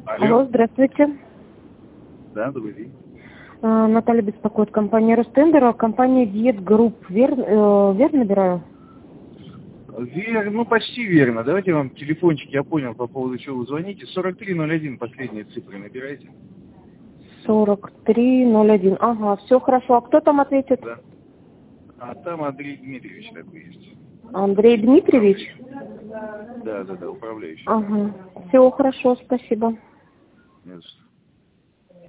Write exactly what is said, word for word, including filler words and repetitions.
Алло. Алло, здравствуйте. Да, добрый день. А, Наталья беспокоит, компания Ростендера, компания Диет Групп. Вер, э, верно набираю? Вер, ну почти верно. Давайте я вам телефончик, я понял, по поводу чего вы звоните. сорок три ноль один, последние цифры набирайте. сорок три ноль один. Ага, все хорошо. А кто там ответит? Да. А там Андрей Дмитриевич такой есть. Андрей Дмитриевич? Да, да, да, управляющий. Ага, все хорошо, спасибо. Не за что.